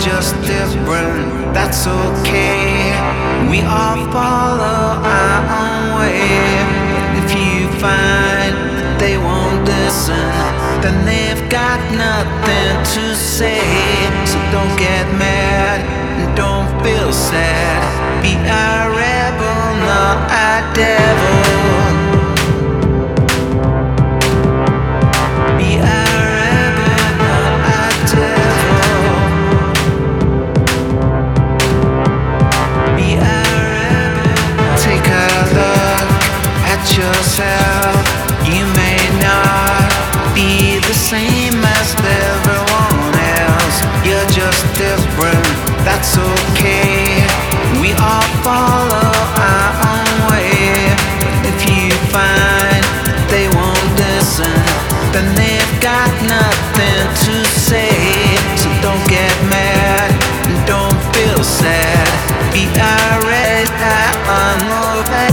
just different, that's okay. We all follow our own way. If you find that they won't listen, then they've got nothing to say. So don't get mad and don't feel sad. Be a rebel, not a devil. Be a rebel, not a devil. Be a rebel. Take a look at yourself. You may not be the same as everyone else. You're just different, that's okay. We all follow our own way. If you find they won't listen, then they've got nothing to say. So don't get mad and don't feel sad. Be a red eye on the back.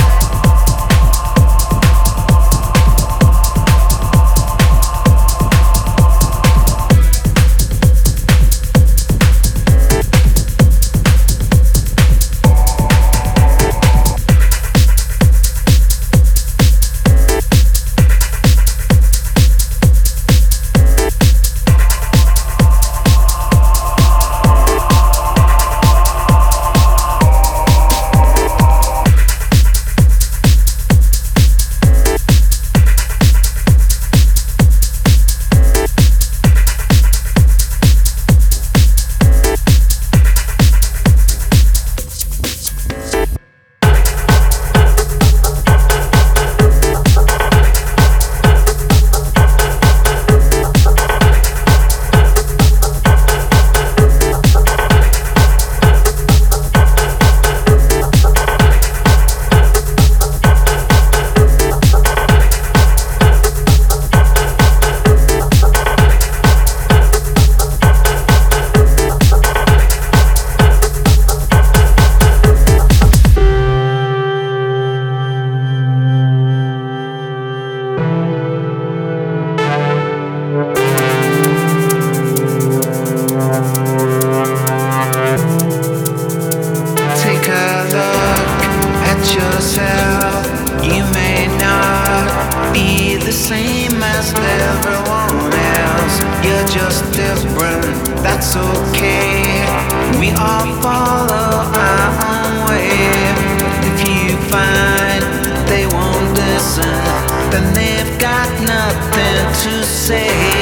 You may not be the same as everyone else. You're just different, that's okay. We all follow our own way. If you find they won't listen, then they've got nothing to say.